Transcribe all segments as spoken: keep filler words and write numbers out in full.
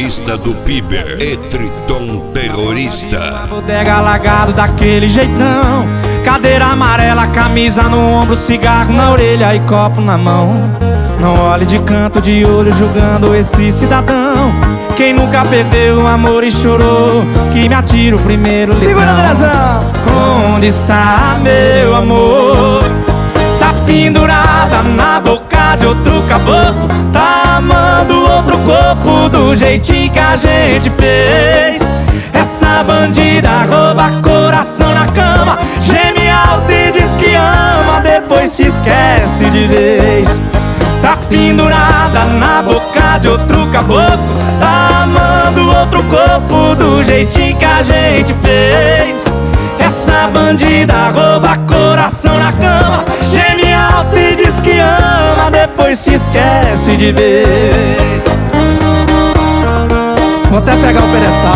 Baterista do Bieber e Triton Terrorista. Bodega alagado daquele jeitão, cadeira amarela, camisa no ombro, cigarro na orelha e copo na mão. Não olhe de canto de olho julgando esse cidadão. Quem nunca perdeu o amor e chorou, que me atira o primeiro litrão. Segura a direção. Onde está meu amor? Tá pendurada na boca de outro caboclo, tá amando outro corpo do jeitinho que a gente fez. Essa bandida rouba coração na cama, geme alto e diz que ama, depois te esquece de vez. Tá pendurada na boca de outro caboclo, tá amando outro corpo do jeitinho que a gente fez. Essa bandida rouba coração na cama, geme alto e diz que ama, depois te esquece de vez. Vou até pegar o pedestal.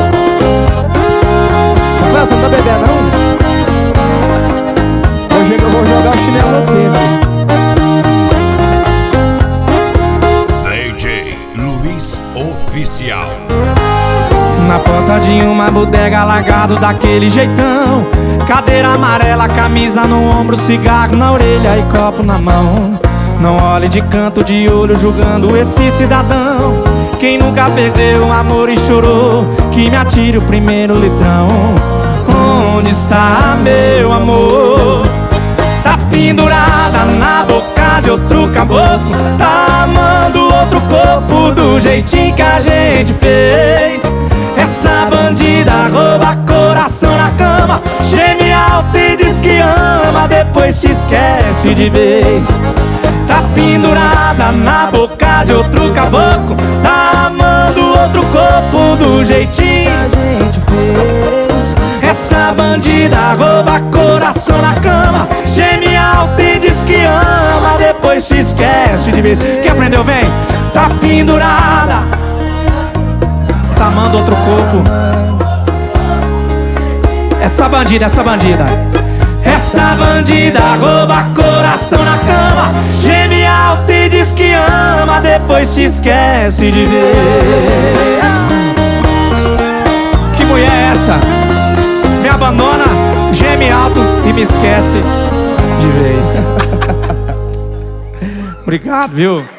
Rafael, você não tá bebendo não? Hoje eu vou jogar o chinelo no centro. D J Luiz Oficial. Na porta de uma bodega alagado daquele jeitão, cadeira amarela, camisa no ombro, cigarro na orelha e copo na mão. Não olhe de canto de olho julgando esse cidadão. Quem nunca perdeu o amor e chorou, que me atire o primeiro litrão. Onde está meu amor? Tá pendurada na boca de outro caboclo, tá amando outro corpo do jeitinho que a gente fez. Essa bandida rouba coração na cama, geme alto e diz que ama, depois te esquece de vez. Tá pendurada na boca de outro caboclo, tá amando outro corpo do jeitinho que a gente fez. Essa bandida rouba coração na cama, geme alto e diz que ama, depois te esquece de vez. Quem aprendeu vem. Tá pendurada, tá amando outro corpo. Essa bandida, essa bandida Essa bandida rouba coração na cama, geme alto e diz que ama, depois te esquece de ver. Que mulher é essa? Me abandona, geme alto e me esquece de vez. Obrigado, viu?